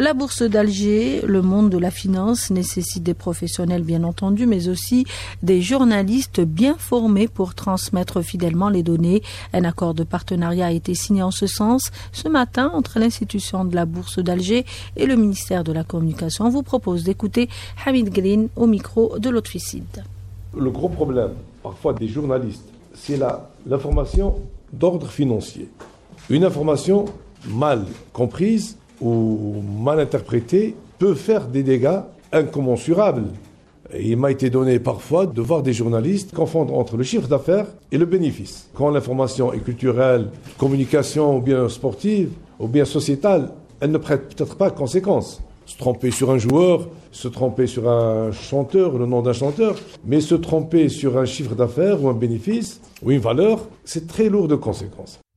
La bourse d'Alger, le monde de la finance nécessite des professionnels bien entendu, mais aussi des journalistes bien formés pour transmettre fidèlement les données. Un accord de partenariat a été signé en ce sens ce matin entre l'institution de la bourse d'Alger et le ministère de la Communication. On vous propose d'écouter Hamid Green au micro de l'Otficide. Le gros problème, parfois des journalistes, c'est l'information d'ordre financier. Une information mal comprise ou mal interprétée peut faire des dégâts incommensurables. Et il m'a été donné parfois de voir des journalistes confondre entre le chiffre d'affaires et le bénéfice. Quand l'information est culturelle, communication ou bien sportive ou bien sociétale, elle ne prête peut-être pas conséquence. Se tromper sur un joueur, se tromper sur un chanteur, le nom d'un chanteur, mais se tromper sur un chiffre d'affaires ou un bénéfice ou une valeur, c'est très lourd de conséquences.